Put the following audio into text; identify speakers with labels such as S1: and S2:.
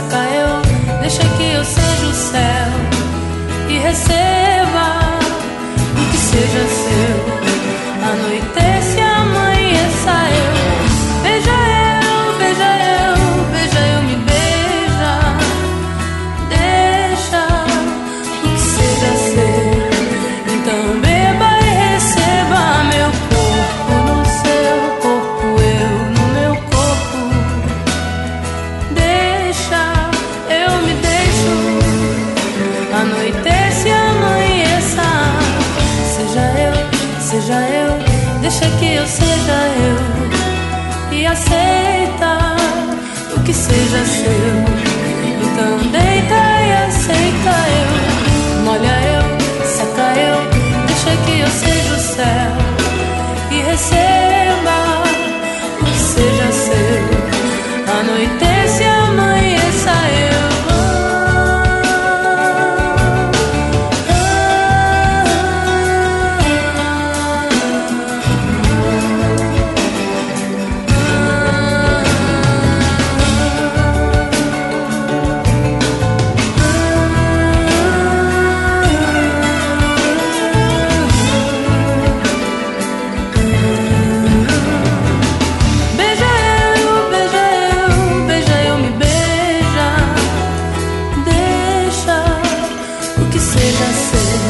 S1: seca eu, deixa que eu seja o céu e receba o que seja seu. Anoitece, amanheça eu, beija eu, beija eu, beija eu, me beija, deixa o que seja seu. Então beba e receba meu corpo no seu corpo, eu no meu corpo. Deixa, eu me deixo, anoitece, amanheça. Seja eu, deixa que eu seja eu e aceita o que seja seu. Então deita e aceita eu, molha eu, seca eu, deixa que eu seja o céu e receba o que seja seu. Anoitece, amanheça eu. Seja seu.